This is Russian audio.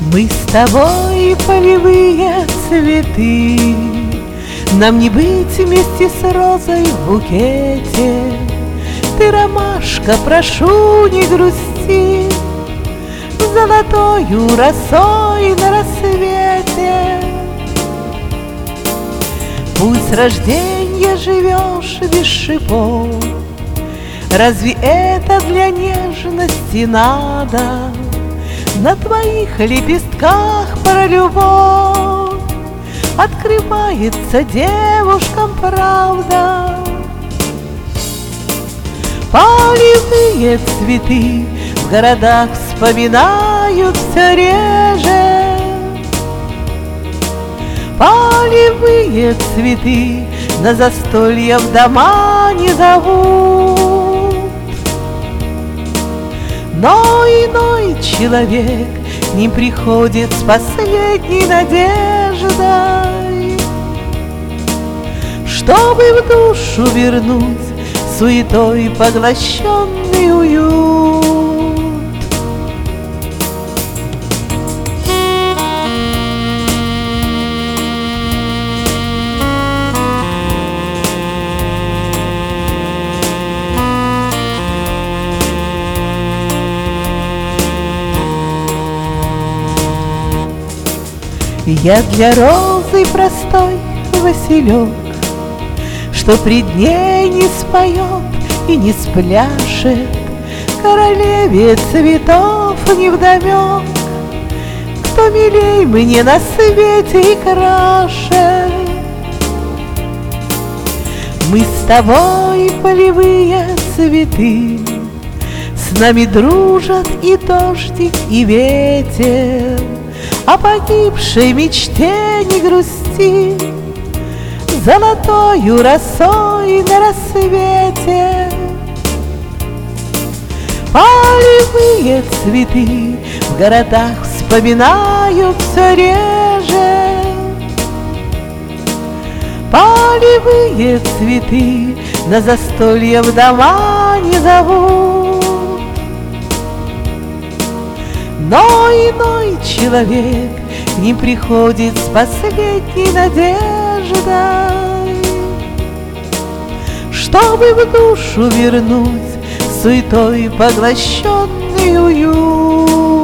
Мы с тобой полевые цветы, нам не быть вместе с розой в букете. Ты, ромашка, прошу, не грусти, золотою росой на рассвете. Пусть с рождения живешь без шипов, разве это для нежности надо? На твоих лепестках про любовь открывается девушкам правда. Полевые цветы в городах вспоминают все реже. Полевые цветы на застолье в дома не зовут. Но иной человек не приходит с последней надеждой, чтобы в душу вернуть суетой поглощенный уют. Я для розы простой василек, что пред ней не споет и не спляшет, королеве цветов невдомек, кто милей мне на свете и краше. Мы с тобой полевые цветы, с нами дружат и дождик, и ветер. О погибшей мечте не грусти, золотою росой на рассвете. Полевые цветы в городах вспоминают все реже. Полевые цветы на застолье в дома не зовут. Но иной человек не приходит с последней надеждой, чтобы в душу вернуть суетой поглощенный уют.